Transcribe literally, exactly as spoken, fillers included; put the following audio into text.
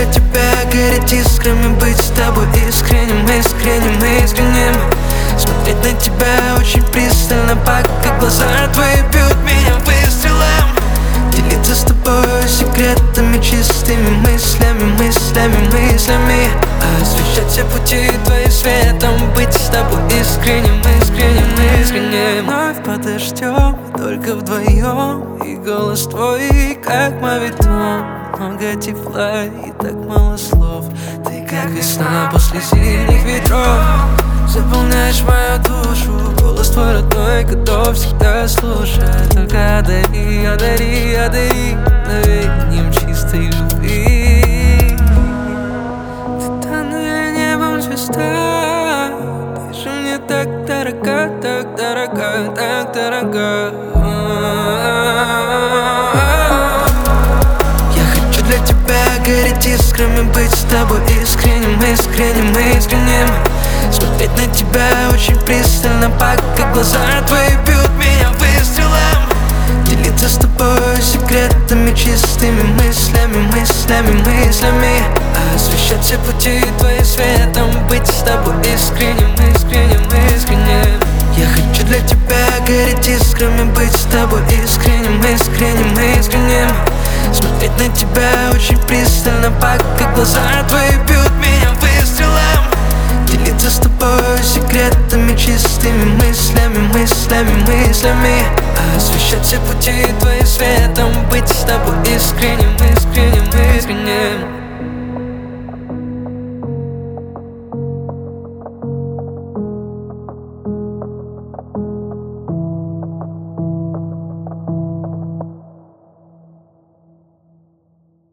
для тебя гореть искрами, быть с тобой искренним, искренним, искренним. Смотреть на тебя очень пристально, пока глаза твои бьют меня выстрелом. Делиться с тобой секретами, чистыми мыслями, мыслями, мыслями. Освещать все пути твои светом, быть с тобой искренним, искренним, искренним. Вновь подождем, только вдвоем. И голос твой, как мавитон. Много тепла и так мало слов. Ты как весна после зимних ветров. Заполняешь мою душу. Голос твой родной, готов всегда слушать. Только одари, одари, одари навеянием чистой любви. Ты тонуя небом чиста. Ты же мне так дорога, так дорога, так дорога. Гореть искрами, быть с тобой искренним, искренним, искренним. Смотреть на тебя очень пристально, пока глаза твои бьют меня выстрелом. Делиться с тобой секретами, чистыми мыслями, мыслями, мыслями. Освещать все пути твои светом, быть с тобой искренним, искренним, искренним. Я хочу для тебя гореть искрами, быть с тобой искренним, искренним, искренним. Смотреть на тебя очень пристально, пока